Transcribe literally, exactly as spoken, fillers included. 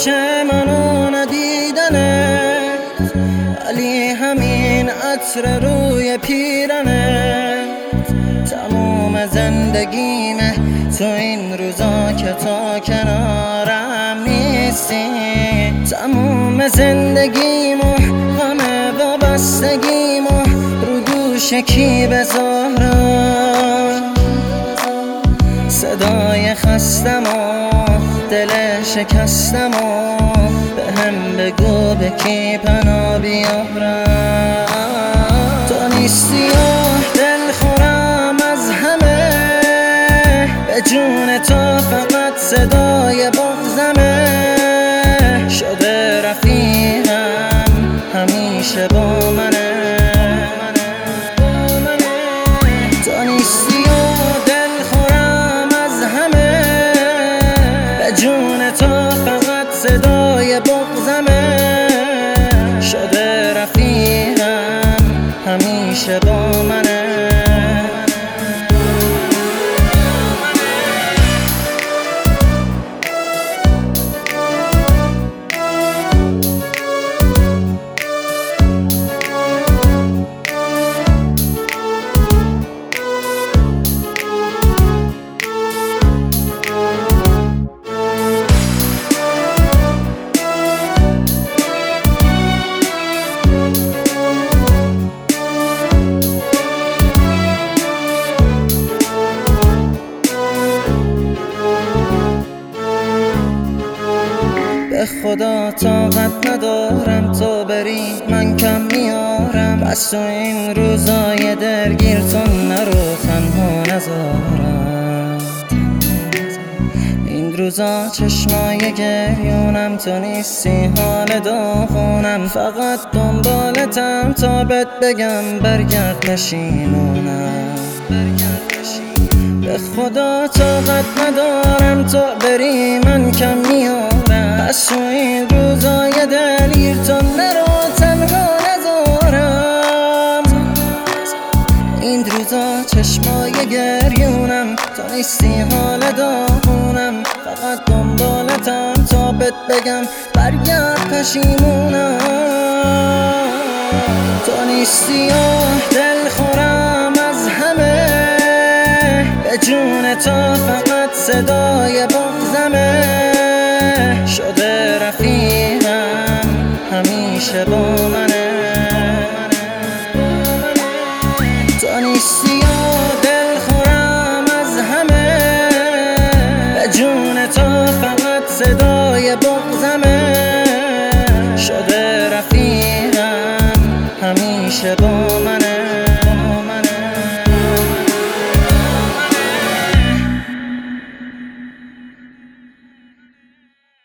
میشه منو ندیدنت، ولی همین عطر روی پیرنت تموم زندگیمه. تو این روزا که تا کنارم نیستی، تموم زندگیمو غم وابستگیمو رو دوش کی بذارم. صدای خستم و دل شکستم و به هم بگو به کی پناه بیارم. تو نیستی و دل خورم از همه، به جون تو فقط صدای بغضمه. شده رفیقم همیشه با منه، تو نیستی و دل خورم از همه، به جون تو فقط صدای بغضمه. شده رفیقم همیشه با منه. به خدا طاقت ندارم تو بری من کم میارم، پس تو این روزای درگیر تو نرو تنها نذارم. این روزا چشمای گریونم، تو نیستی حال داغونم، فقط دنبالتم تا بهت بگم برگرد پشیمونم. به خدا طاقت ندارم تو بری من کم میارم، پس تو این روزای دلگیر تو نرو تنها نذارم. این روزا چشمای گریونم، تو نیستی حال داغونم، فقط دنبالتم تا بهت بگم برگرد پشیمونم. تو نیستی و دل خورم از همه، به جون تو فقط صدای بغضمه. شده رفیقم همیشه با منه.